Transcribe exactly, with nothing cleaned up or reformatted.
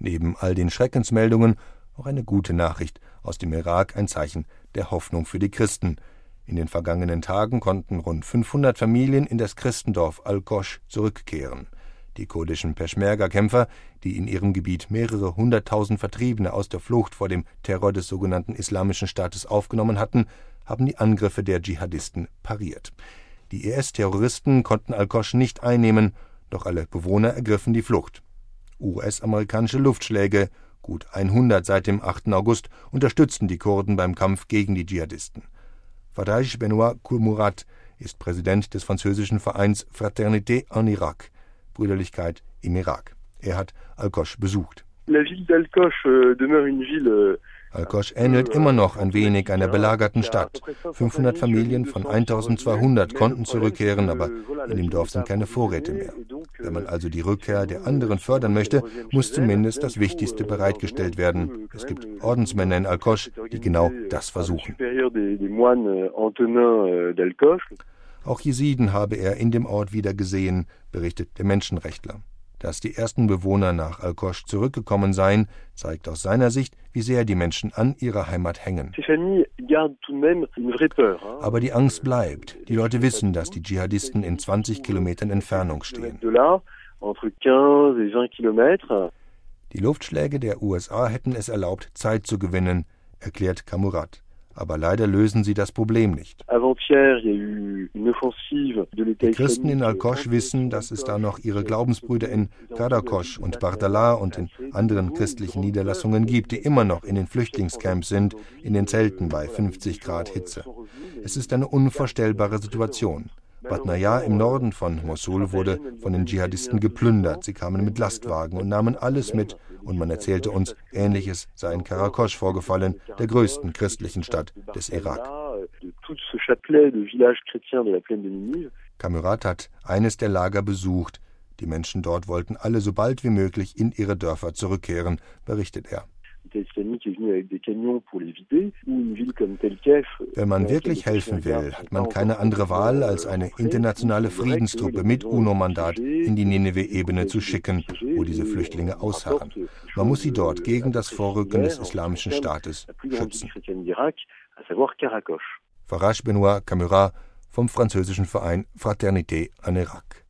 Neben all den Schreckensmeldungen auch eine gute Nachricht aus dem Irak, ein Zeichen der Hoffnung für die Christen. In den vergangenen Tagen konnten rund fünfhundert Familien in das Christendorf Al-Qosh zurückkehren. Die kurdischen Peschmerga-Kämpfer, die in ihrem Gebiet mehrere hunderttausend Vertriebene aus der Flucht vor dem Terror des sogenannten Islamischen Staates aufgenommen hatten, haben die Angriffe der Dschihadisten pariert. Die I S-Terroristen konnten Al-Qosh nicht einnehmen, doch alle Bewohner ergriffen die Flucht. U S-amerikanische Luftschläge, gut hundert seit dem achten August, unterstützten die Kurden beim Kampf gegen die Dschihadisten. Faraj Benoit Koumourat ist Präsident des französischen Vereins Fraternité en Irak, Brüderlichkeit im Irak. Er hat Al-Qosh besucht. Al-Qosh ähnelt immer noch ein wenig einer belagerten Stadt. fünfhundert Familien von eintausendzweihundert konnten zurückkehren, aber in dem Dorf sind keine Vorräte mehr. Wenn man also die Rückkehr der anderen fördern möchte, muss zumindest das Wichtigste bereitgestellt werden. Es gibt Ordensmänner in Al-Qosh, die genau das versuchen. Auch Jesiden habe er in dem Ort wieder gesehen, berichtet der Menschenrechtler. Dass die ersten Bewohner nach Al-Qosh zurückgekommen seien, zeigt aus seiner Sicht, wie sehr die Menschen an ihrer Heimat hängen. Aber die Angst bleibt. Die Leute wissen, dass die Dschihadisten in zwanzig Kilometern Entfernung stehen. Die Luftschläge der U S A hätten es erlaubt, Zeit zu gewinnen, erklärt Koumourat. Aber leider lösen sie das Problem nicht. Die Christen in Al-Qosh wissen, dass es da noch ihre Glaubensbrüder in Karakosh und Bardallah und in anderen christlichen Niederlassungen gibt, die immer noch in den Flüchtlingscamps sind, in den Zelten bei fünfzig Grad Hitze. Es ist eine unvorstellbare Situation. Bad Naya im Norden von Mosul wurde von den Dschihadisten geplündert. Sie kamen mit Lastwagen und nahmen alles mit. Und man erzählte uns, Ähnliches sei in Karakosh vorgefallen, der größten christlichen Stadt des Irak. Koumourat hat eines der Lager besucht. Die Menschen dort wollten alle so bald wie möglich in ihre Dörfer zurückkehren, berichtet er. Wenn man wirklich helfen will, hat man keine andere Wahl, als eine internationale Friedenstruppe mit UNO-Mandat in die Nineveh-Ebene zu schicken, wo diese Flüchtlinge ausharren. Man muss sie dort gegen das Vorrücken des Islamischen Staates schützen. Faraj Benoit Koumourat vom französischen Verein Fraternité en Irak.